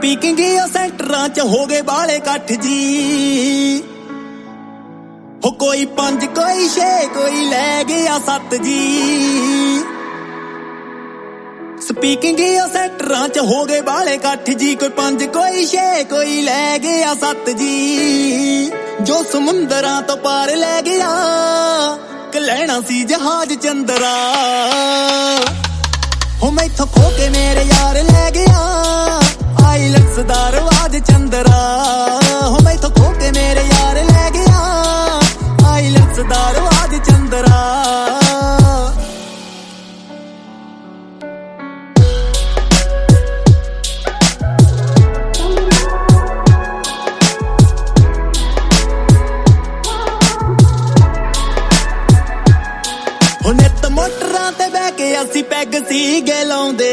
Speaking ਉਹ ਸੈਂਟਰਾਂ 'ਚ ਹੋ ਗਏ ਬਾਲੇ ਇਕੱਠ ਜੀ ਹੋ ਕੋਈ 5 ਕੋਈ 6 ਕੋਈ ਲੈ ਗਿਆ 7 ਜੀ ਸਪੀਕਿੰਗ ਉਹ ਸੈਂਟਰਾਂ 'ਚ ਹੋ ਗਏ ਬਾਲੇ ਇਕੱਠ ਜੀ ਕੋਈ 5 ਕੋਈ 6 ਕੋਈ ਲੈ ਗਿਆ 7 ਜੀ ਜੋ ਸਮੁੰਦਰਾਂ ਤੋਂ ਪਾਰ ਲੈ ਗਿਆ ਕਿ ਲੈਣਾ ਸੀ ਜਹਾਜ਼ ਚੰਦਰਾ ਹੋ ਮੈਥੋਂ ਖੋ ਕੇ ਮੇਰੇ ਯਾਰ ਲੈ ਗਿਆ ਆਈਲੈਟਸ ਦਾ ਰਵਾਜ ਚੰਦਰਾ ਹੋ ਮੈਥੋਂ ਖੋ ਕੇ ਮੇਰੇ ਯਾਰ ਲੈ ਗਿਆ ਆਈਲੈਟਸ ਦਾ ਰਵਾਜ ਚੰਦਰਾ ਹੋ ਨਿੱਤ ਮੋਟਰਾਂ ਤੇ ਬਹਿ ਕੇ ਅਸੀਂ ਪੈਗ ਸੀਗੇ ਲਾਉਂਦੇ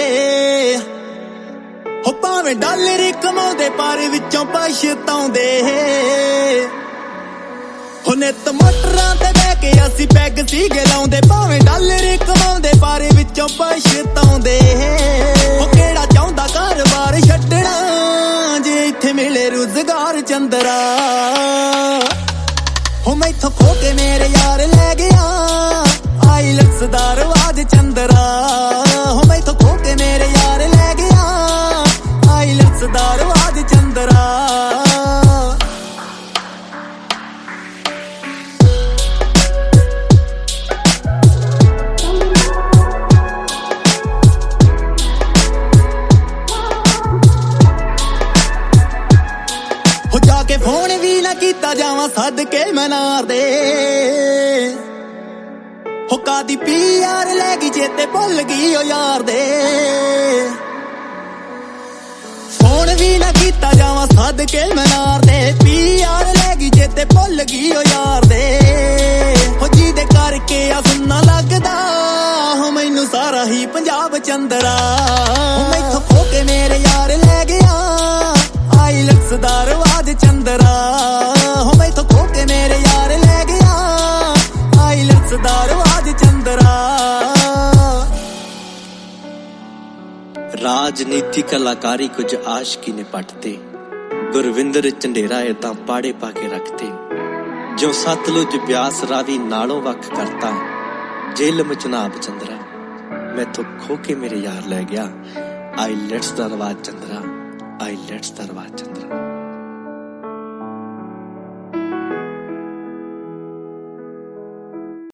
ਹੋ ਭਾਵੇਂ ਡਾਲਰ ਕਮਾਉਂਦੇ ਪਰ ਵਿੱਚੋਂ ਪਛਤਾਉਂਦੇ ਹੋ ਨਿੱਤ ਮੋਟਰਾਂ ਤੇ ਬਹਿ ਕੇ ਅਸੀਂ ਪੈਗ ਸੀਗੇ ਲਾਉਂਦੇ ਭਾਵੇਂ ਡਾਲਰ ਕਮਾਉਂਦੇ ਪਰ ਵਿੱਚੋਂ ਪਛਤਾਉਂਦੇ ਹੋ ਕਿਹੜਾ ਚਾਹੁੰਦਾ ਘਰ-ਬਾਰ ਛੱਡਣਾ ਜੇ ਇੱਥੇ ਮਿਲੇ ਰੁਜ਼ਗਾਰ ਚੰਦਰਾ ਹੋ ਮੈਥੋਂ ਖੋ ਕੇ ਮੇਰੇ ਯਾਰ ਲੈ ਗਿਆ ਆਈਲੈਟਸ ਦਾ ਰਵਾਜ ਚੰਦਰਾ ਹੋ ਮੈਥੋਂ ਖੋ ਕੇ ਮੇਰੇ ਯਾਰ ਲੈ ਗਿਆ ਆਈਲੈਟਸ ਦਾ ਰਵਾਜ ਚੰਦਰਾ ਹੋ ਜਾ ਕੇ ਫੋਨ ਵੀ ਨਾ ਕੀਤਾ ਜਾਵਾਂ ਸਦਕੇ ਮਨਾਰ ਦੇ ਹੋ ਕਾਦੀ ਪੀਆਰ ਲੈ ਗਈ ਚੇਤੇ ਭੁੱਲ ਗਈ ਓ ਯਾਰ ਦੇ ਫੋਨ ਵੀ ਨਾ ਕੀਤਾ ਜਾਵਾਂ ਸਦਕੇ ਮਨਾਰ ਦੇ ਪੀਆਰ ਲੈ ਗਈ ਚੇਤੇ ਭੁੱਲ ਗਈ ਓ ਯਾਰ ਦੇ ਹੋ ਜਿਹਦੇ ਕਰਕੇ ਆ ਸੁਣਨਾ ਲੱਗਦਾ ਹੋ ਮੈਨੂੰ ਸਾਰਾ ਹੀ ਪੰਜਾਬ ਚੰਦਰਾ ਹੋ ਮੈਥੋਂ ਖੋ ਕੇ ਮੇਰੇ ਯਾਰ ਲੈ ਗਿਆ ਆਈਲੈਟਸ ਦਾ ਰਵਾਜ ਚੰਦਰਾ ਹੋ ਮੈਥੋਂ ਖੋ ਕੇ ਮੇਰੇ ਯਾਰ ਲੈ ਗਿਆ ਆਈਲੈਟਸ ਦਾ ਰਵਾਜ ਚੰਦਰਾ ਰਾਜਨੀਤੀ ਕਲਾਕਾਰੀ ਕੁਝ ਆਸ਼ਕੀ ਨੇ ਪੱਟਤੇ ਗੁਰਵਿੰਦਰ ਝੰਡੇਰਾ ਇਹ ਤਾਂ ਪਾੜੇ ਪਾ ਕੇ ਰੱਖਤੇ ਜੋ ਸਤਲੁਜ ਬਿਆਸ ਰਾਵੀ ਨਾਲੋਂ ਵੱਖ ਕਰਤਾ ਜੇਲ੍ਹ ਚਨਾਬ ਚੰਦਰਾ ਮੈਥੋਂ ਖੋ ਕੇ ਮੇਰੇ ਯਾਰ ਲੈ ਗਿਆ ਆਈਲੈਟਸ ਦਾ ਰਵਾਜ ਚੰਦਰਾ ਆਈਲੈਟਸ ਦਾ ਰਵਾਜ ਚੰਦਰਾ।